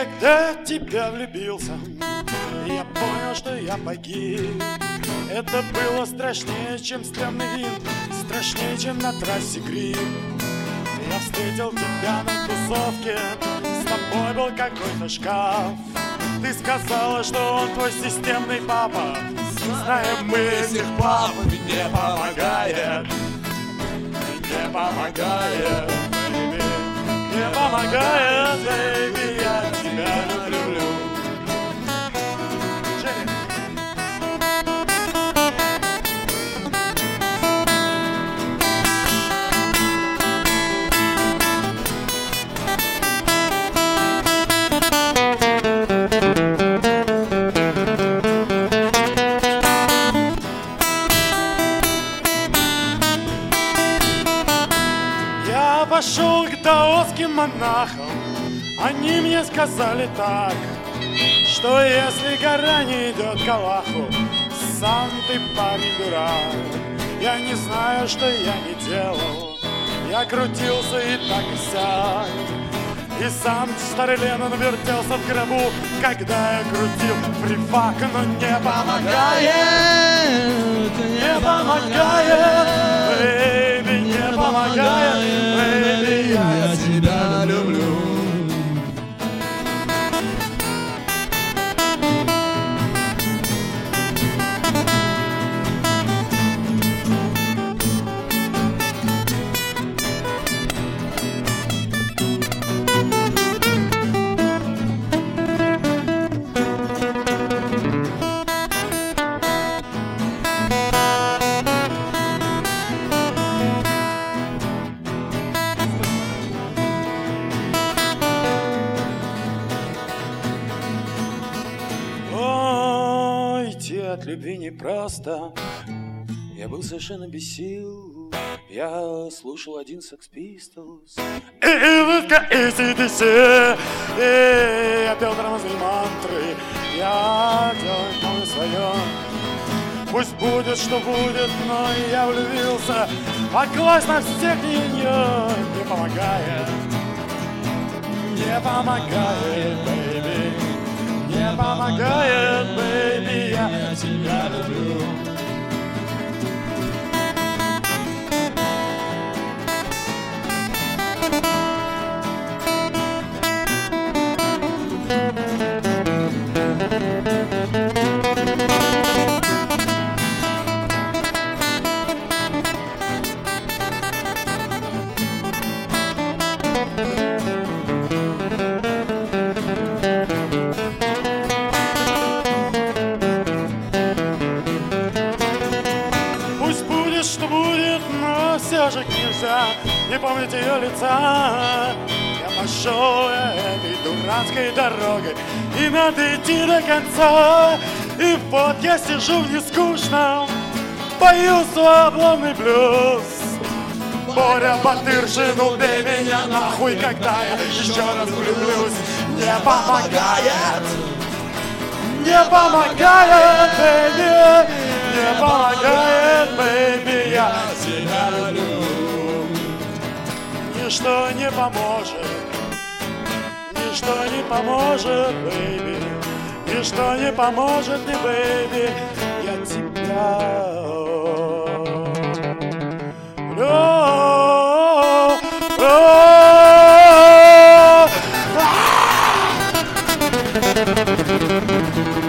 Когда в тебя влюбился, я понял, что я погиб. Это было страшнее, чем стрёмный винт, страшнее, чем на трассе гриб. Я встретил тебя на тусовке, с тобой был какой-то шкаф. Ты сказала, что он твой системный папа. Знаем мы этих пап, не помогает. Не помогает, baby. Не помогает, baby, я тебя люблю. Я пошел к даосским монахам, они мне сказали так, что если гора не идет к Аллаху, сам ты парень дурак. Я не знаю, что я не делал, я крутился и так и сяк. И сам старый Леннон вертелся в гробу, когда я крутил фрифак, но не помогает, не помогает, baby, не помогает, baby, я тебя люблю. От любви непросто. Я был совершенно без сил. Я слушал один Sex Pistols и AC/DC. И я пел тормозные мантры. Я делал свое. Пусть будет, что будет, но я влюбился. Поклась на всех ее. Не помогает. Не помогает, baby. Не помогает, baby, я тебя люблю. Что будет, но все же нельзя не помнить ее лица. Я пошел этой дурацкой дорогой, и надо идти до конца. И вот я сижу в нескучном, пою свободный блюз. Боря Батыршин, убей меня нахуй, когда я еще раз влюблюсь. Не помогает, не помогает, baby, не помогает, baby, я тебя люблю. Ничто не поможет, ничто не поможет, baby, ничто не поможет мне, baby, я тебя люблю.